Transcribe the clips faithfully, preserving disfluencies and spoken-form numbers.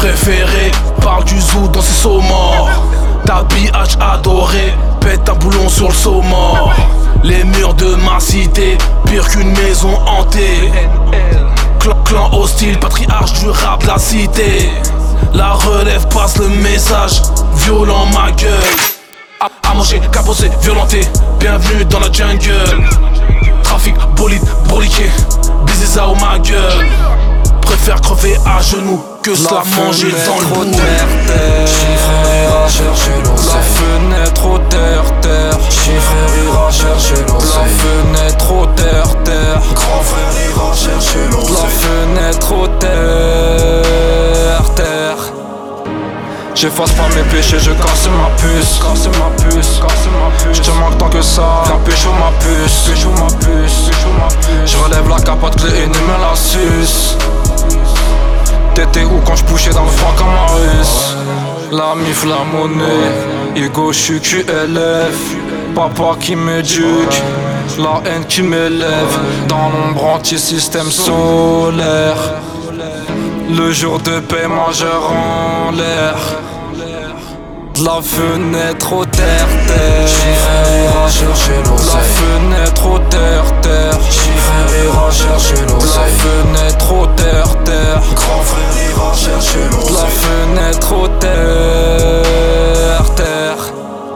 préféré parle du zoo dans ses sauts morts. D'habillage adoré, pète un boulon sur le saut mort. Les murs de ma cité, pire qu'une maison hantée. Clan, clan hostile, patriarche du rap de la cité. La relève passe le message, violent ma gueule. À, à manger, capoté, violenté, bienvenue dans la jungle. Trafic, bolide, broliqué, baiser ça ou ma gueule. Préfère crever à genoux que se la manger dans le bout. Chiffre ira chercher l'oseille. La fenêtre au terre terre. Chiffre ira chercher l'oseille. La fenêtre au terre terre. Grand frère ira chercher l'oseille. La fenêtre au terre terre. J'efface pas mes péchés, je casse ma puce. Casse ma puce, casse ma puce. J'te manque tant que ça. Viens pécho ma puce, pécho ma puce, pécho ma puce. J'relève la capote clé et ne me la suce. T'étais où quand j'pouchais dans le froid comme un russe? La mif, la monnaie, ego, j'suis Q L F. Papa qui m'éduque, la haine qui m'élève. Dans l'ombre anti-système solaire. Le jour de paiement je rends l'air. De la fenêtre au terre terre. Chiffre ira chercher l'oseille. La fenêtre au terre terre. Chiffre ira chercher l'oseille. La fenêtre au terre terre. Grand frère ira chercher l'oseille. La fenêtre au terre terre.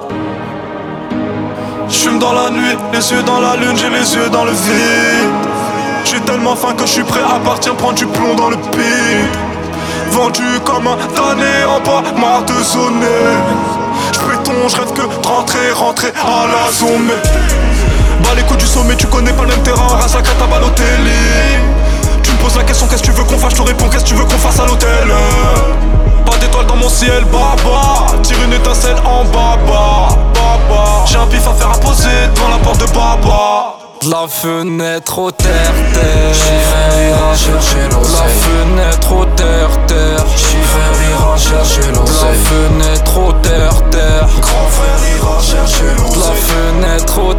J'fume dans la nuit, les yeux dans la lune, j'ai les yeux dans le vide. J'ai tellement faim que je suis prêt à partir prendre du plomb dans le pic. Vendu comme un damné en bas, marre de zoner. J'préton, j'rêve que de rentrer, rentrer à la zone. Bah les coups du sommet, tu connais pas le même terrain, rassacre ta balle au télé. Tu me poses la question, qu'est-ce que tu veux qu'on fasse, je te réponds, qu'est-ce que tu veux qu'on fasse à l'hôtel. Pas d'étoiles dans mon ciel, baba. Tire une étincelle en baba, baba. J'ai un pif à faire imposer devant la porte de baba. La fenêtre au terre terre. Chiffre ira chercher l'oseille. La fenêtre au terre terre. Chiffre ira chercher l'oseille. La fenêtre au terre terre. Grand frère ira chercher l'oseille. La fenêtre au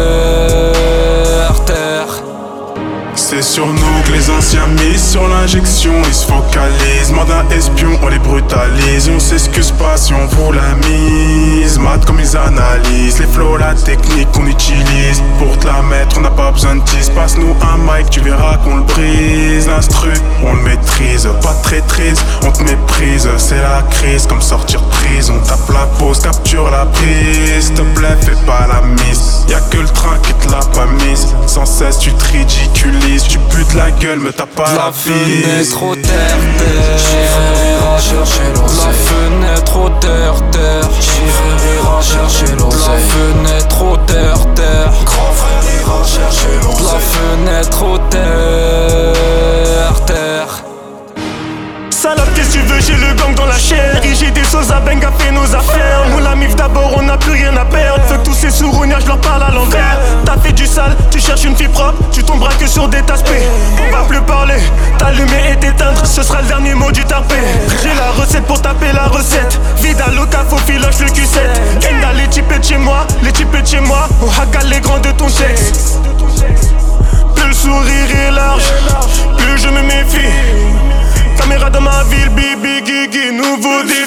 terre terre. C'est sur nous que les anciens misent sur l'injection, ils se focalisent. Mandat espion, on les brutalise. On s'excuse pas si on vous la mise. Mat comme ils analysent les flows, la technique qu'on utilise. Pour te la mettre, on n'a pas besoin de tease. Passe-nous un mic, tu verras qu'on le brise. L'instru, on le maîtrise. Pas de traîtrise, on te méprise. C'est la crise, comme sortir de prison. Tape la pause, capture la prise. S'il te plaît, fais pas la mise. Y'a que le train qui te l'a pas mise. Sans cesse, tu te ridiculises. Tu butes la gueule, mais t'as pas la, la fenêtre au terre terre. Chiffre ira chercher l'oseille. La fenêtre au terre terre. Chiffre ira chercher l'oseille. La fenêtre au terre terre. Grand frère ira chercher l'oseille. La fenêtre au terre terre. Salope, qu'est-ce que tu veux, j'ai le gang dans la chair. Et j'ai des choses à bang à faire nos affaires. Nous la mif d'abord, on n'a plus rien à perdre. Fais que tous ces souronières, je leur parle à l'envers. T'as fait du sale, tu cherches une fille propre, tu tomberas que sur des taspes. On va plus parler, t'allumer et t'éteindre, ce sera le dernier mot du tarpé. J'ai la recette pour taper la recette. Vida loca, faut filoche le Q sept. Kenda, les types de chez moi, les types de chez moi. On hagale les grands de ton sexe. Plus le sourire est large, plus je me méfie. Caméra dans ma ville, bibi, gigi, nouveau deal.